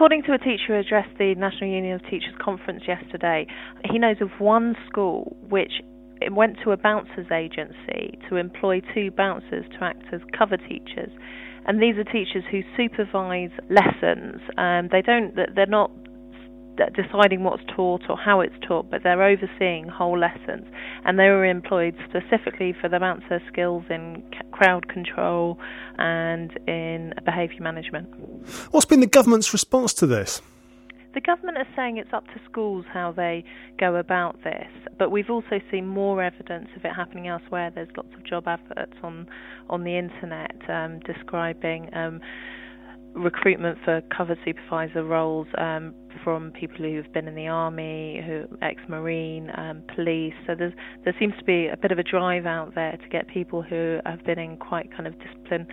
According to a teacher who addressed the National Union of Teachers conference yesterday, he knows of one school which went to a bouncers agency to employ 2 bouncers to act as cover teachers. And these are teachers who supervise lessons. They're not deciding what's taught or how it's taught, but they're overseeing whole lessons. And they were employed specifically for the bouncer skills in crowd control and in behaviour management. What's been the government's response to this? The government is saying it's up to schools how they go about this, but we've also seen more evidence of it happening elsewhere. There's lots of job adverts on the internet describing recruitment for cover supervisor roles from people who have been in the army, who ex-marine, police. So there seems to be a bit of a drive out there to get people who have been in quite kind of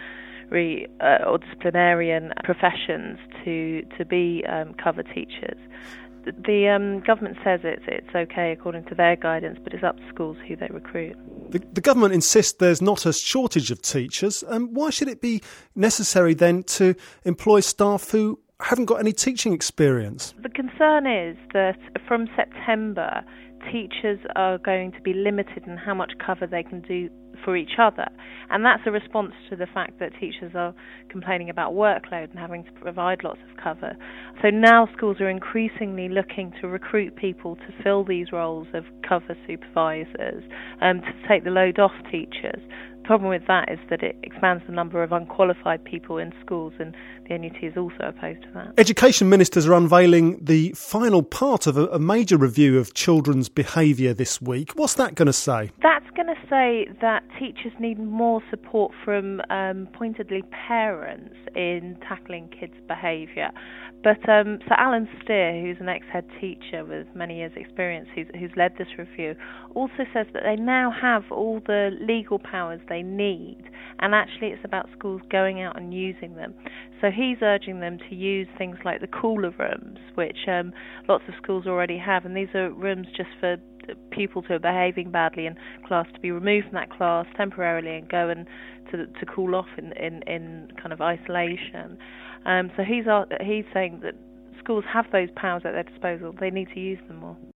or disciplinarian professions to be cover teachers. The government says it's okay according to their guidance, but it's up to schools who they recruit. The government insists there's not a shortage of teachers. Why should it be necessary then to employ staff who haven't got any teaching experience? The concern is that from September, teachers are going to be limited in how much cover they can do for each other, and that's a response to the fact that teachers are complaining about workload and having to provide lots of cover. So now schools are increasingly looking to recruit people to fill these roles of cover supervisors to take the load off teachers. The problem with that is that it expands the number of unqualified people in schools, and the NUT is also opposed to that. Education ministers are unveiling the final part of a major review of children's behaviour this week. What's that going to say? That's going to say that teachers need more support from pointedly parents in tackling kids' behaviour. But so Alan Steer, who's an ex-head teacher with many years' experience, who's led this review, also says that they now have all the legal powers they need, and actually it's about schools going out and using them. So he's urging them to use things like the cooler rooms, which lots of schools already have, and these are rooms just for pupils who are behaving badly in class to be removed from that class temporarily and go and to cool off in kind of isolation. So he's saying that schools have those powers at their disposal. They need to use them more.